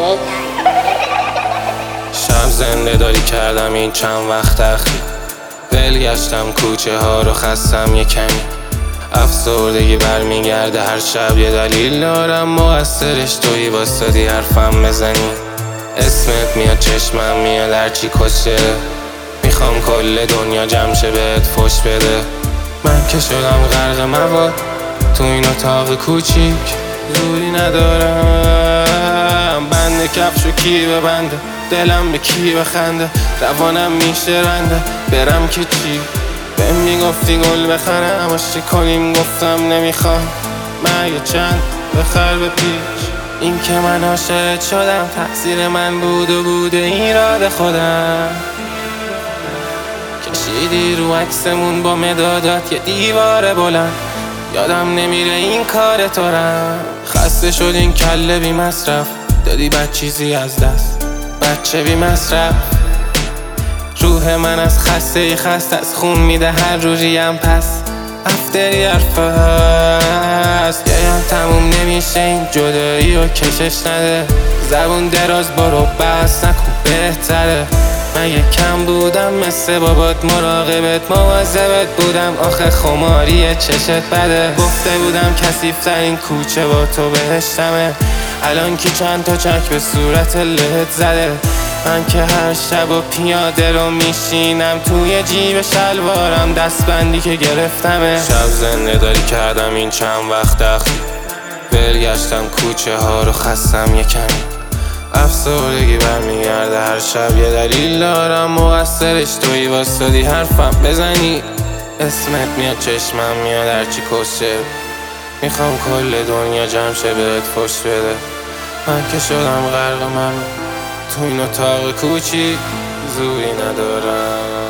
شب زنده داری کردم این چند وقت اخیر، ول گشتم کوچه ها رو خستم یه کمی. افسردگی برمیگرده هر شب، یه دلیل دارم مقصرش تویی واسادی حرفم بزنی. اسمت میاد چشمم میاد هرچی کشه، میخوام کل دنیا جمع شه بهت فش بده. من که شدم غرق مواد تو این اتاق کوچیک، زوری ندارم بند کفشو کی ببنده، دلم به کی بخنده، روانم میشه رنده. برم که چی؟ بهم میگفتی گل بخرم عاشق کنیم، گفتم نمیخوام. مگه چند بخر به پیش، این که من عاشق شدم تقصیر من بود و بوده ایراد خودم. کشیدی رو عکسمون با مدادات یه دیوار بلند، یادم نمیره این کار تو رم. خسته شد این کله بی مصرف، دادی بد چیزی از دست، بچه بی مصرف. روح من از خسته خست از خون میده هر روزیم، پس افتری حرف هست. یایم تموم نمیشه این جدایی و کشش نده، زبون دراز برو بس نکن بهتره. مگه کم بودم مثل بابات مراقبت مواظبت بودم، آخه خماری چشت بده. گفته بودم کثیف‌ترین کوچه با تو بهشتمه، الان که چند تا چک به صورت لهت زده. من که هر شب و پیاده رو میشینم توی جیب شلوارم، دستبندی که گرفتمه. شب زنده داری کردم این چند وقت اخیر، ول گشتم کوچه ها رو خستم یه کمی. افسردگی برمیگرده هر شب، یه دلیل دارم مقصرش تویی واسادی حرفم بزنی. اسمت میاد چشمم میاد هرچی کشه، میخوام کل دنیا جمع شه بهت فش بده. من که شدم غرق من تو این اتاق کوچی، زوری ندارم.